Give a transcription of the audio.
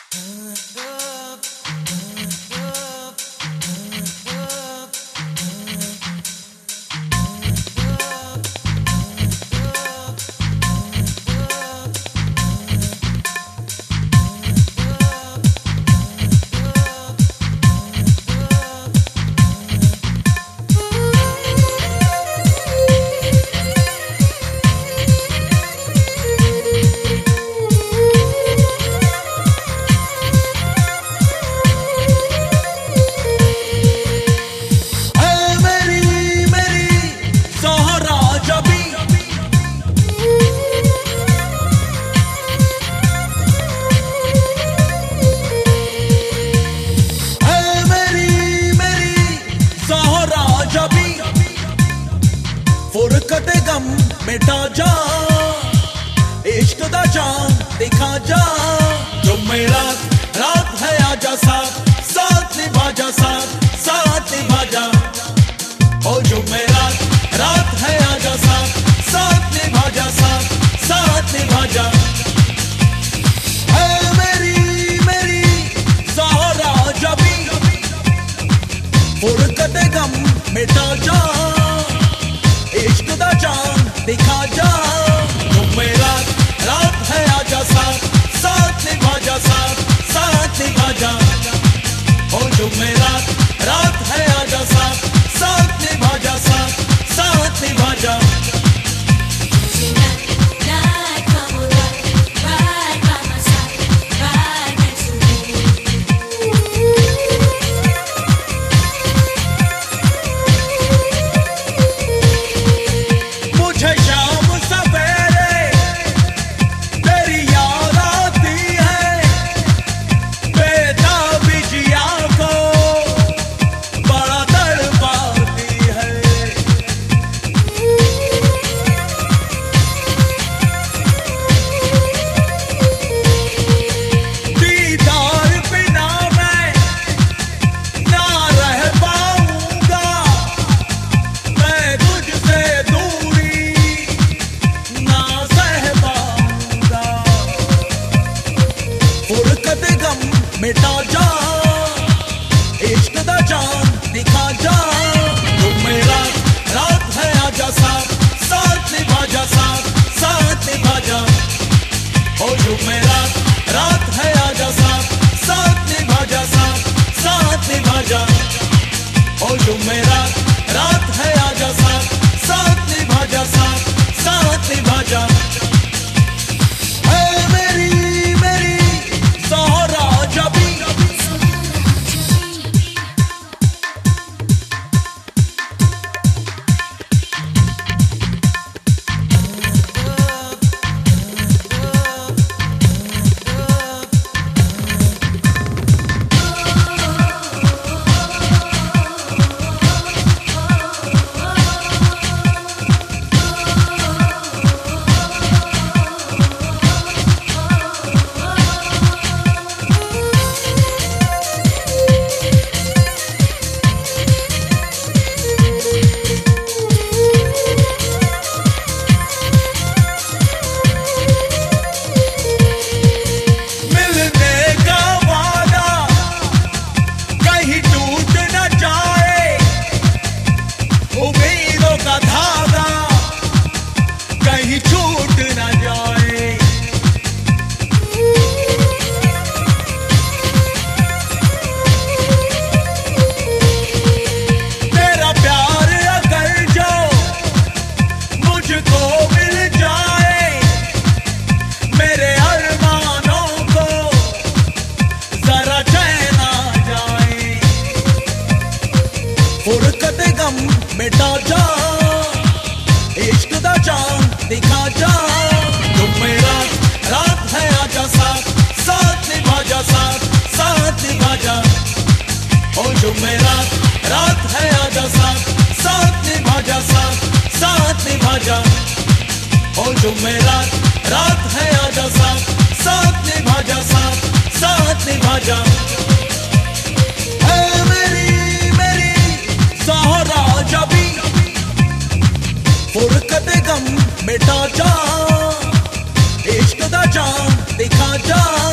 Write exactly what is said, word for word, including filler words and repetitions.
फुरकते गम मिटा जा, इश्क दा चांद दिखा जा। जो मेरा रात है आजा साथ साथ निभा जा, साथ साथ निभा जा। ओ जो मेरा रात है आजा साथ साथ निभा जा, साथ साथ निभा जा। है मेरी मेरी ज़हरा जबी, फुरकते गम मिटा जा, इश्क दा चांद दिखा जा। जो मेरा रात है आजा साथ साथ निभा जा, साथ साथ निभा जा। ओ जो मेरा रात है आजा साथ साथ निभा जा, साथ साथ निभा जा। मिटा जा, इश्क दा चांद दिखा जा। जो मेरा रात है आजा साथ साथ निभा जा, साथ साथ निभा जा। ओ जो मेरा रात है आजा साथ साथ निभा जा, साथ साथ निभा जा। ओ जो मेरा रात है आजा साथ साथ निभा जा, साथ साथ निभा जा। फुरकते गम मिटा जा, इश्क दा चांद दिखा जा। जो मेरा रात है आजा साथ साथ निभा जा, साथ साथ निभा जा। ओ जो मेरा रात है आजा साथ साथ निभा जा, साथ साथ निभा जा। ओ जो मेरा रात है आजा साथ साथ निभा जा, साथ साथ निभा जा। फुरकते गम मिटा जा, इश्क दा चांद दिखा जा।